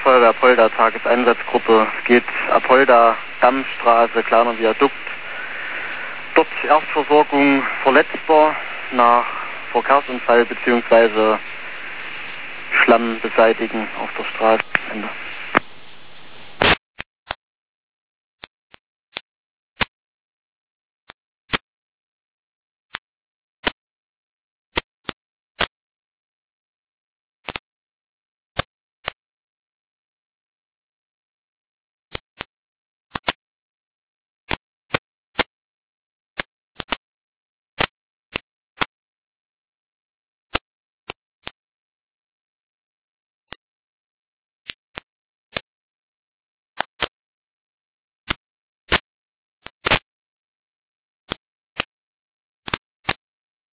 Feuerwehr Apolda, Tageseinsatzgruppe. Es geht Apolda, Dammstraße, kleiner Viadukt. Dort Erstversorgung Verletzter nach Verkehrsunfall bzw. Schlamm beseitigen auf der Straße. Ende.